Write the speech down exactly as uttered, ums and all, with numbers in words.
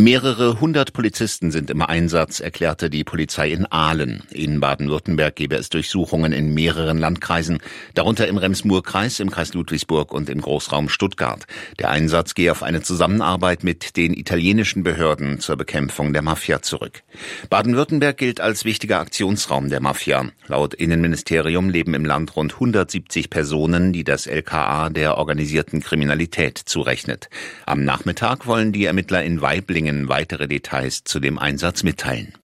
Mehrere hundert Polizisten sind im Einsatz, erklärte die Polizei in Aalen. In Baden-Württemberg gebe es Durchsuchungen in mehreren Landkreisen, darunter im Rems-Murr-Kreis, im Kreis Ludwigsburg und im Großraum Stuttgart. Der Einsatz gehe auf eine Zusammenarbeit mit den italienischen Behörden zur Bekämpfung der Mafia zurück. Baden-Württemberg gilt als wichtiger Aktionsraum der Mafia. Laut Innenministerium leben im Land rund hundertsiebzig Personen, die das L K A der organisierten Kriminalität zurechnet. Am Nachmittag wollen die Ermittler in Waiblingen weitere Details zu dem Einsatz mitteilen.